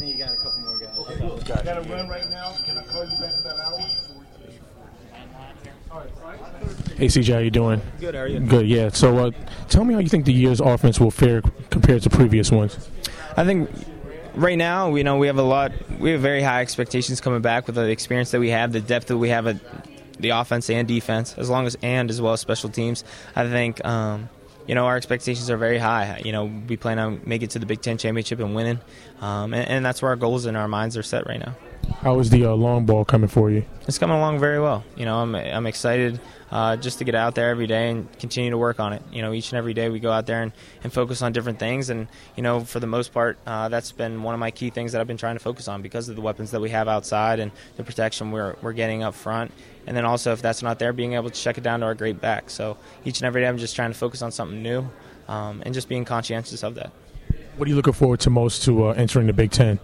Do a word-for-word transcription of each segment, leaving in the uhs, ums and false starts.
think you got a couple more guys. Okay, look, I got to run right now. Can I call you back in about an hour? Hey C J, how you doing? Good, how are you? Good, yeah. So uh, tell me how you think the year's offense will fare compared to previous ones. I think right now, we know we have a lot. We have very high expectations coming back with the experience that we have, the depth that we have at the offense and defense, as long as and as well as special teams. I think um, you know our expectations are very high. You know, we plan on making it to the Big Ten championship and winning, um, and, and that's where our goals and our minds are set right now. How is the uh, long ball coming for you? It's coming along very well. You know, I'm I'm excited uh, just to get out there every day and continue to work on it. You know, each and every day we go out there and, and focus on different things. And, you know, for the most part, uh, that's been one of my key things that I've been trying to focus on because of the weapons that we have outside and the protection we're, we're getting up front. And then also, if that's not there, being able to check it down to our great back. So each and every day I'm just trying to focus on something new um, and just being conscientious of that. What are you looking forward to most to uh, entering the Big Ten?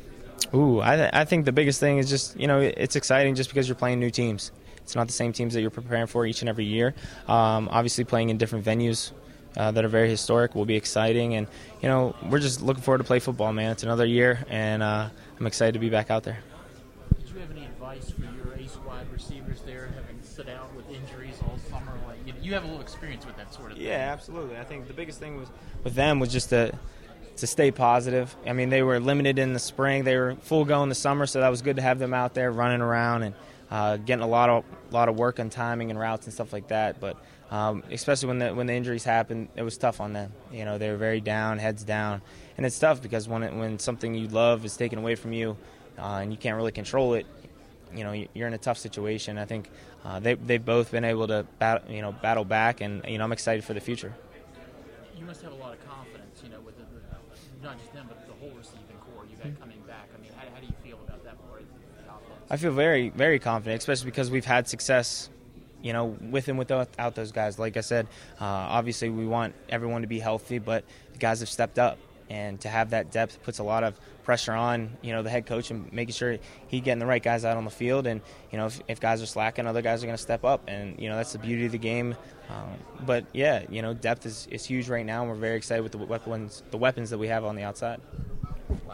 Ooh, I, th- I think the biggest thing is just, you know, it's exciting just because you're playing new teams. It's not the same teams that you're preparing for each and every year. Um, obviously, playing in different venues uh, that are very historic will be exciting. And, you know, we're just looking forward to play football, man. It's another year, and uh, I'm excited to be back out there. Did you have any advice for your ace wide receivers there, having stood out with injuries all summer? Like, you, you have a little experience with that sort of thing. Yeah, absolutely. I think the biggest thing was with them was just to – to stay positive. I mean, they were limited in the spring. They were full go in the summer, so that was good to have them out there running around and uh, getting a lot of lot of work on timing and routes and stuff like that. But um, especially when the when the injuries happened, it was tough on them. You know, they were very down, heads down, and it's tough because when it, when something you love is taken away from you uh, and you can't really control it, you know, you're in a tough situation. I think uh, they they've both been able to battle, you know, battle back, and you know, I'm excited for the future. You must have a lot of confidence, you know, with the, the, not just them, but the whole receiving core you got coming back. I mean, how, how do you feel about that part of the offense? I feel very, very confident, especially because we've had success, you know, with and without those guys. Like I said, uh, obviously we want everyone to be healthy, but the guys have stepped up. And to have that depth puts a lot of pressure on, you know, the head coach and making sure he getting the right guys out on the field. And, you know, if, if guys are slacking, other guys are going to step up. And, you know, that's the beauty of the game. Um, but, yeah, you know, depth is, is huge right now, and we're very excited with the weapons, the weapons that we have on the outside.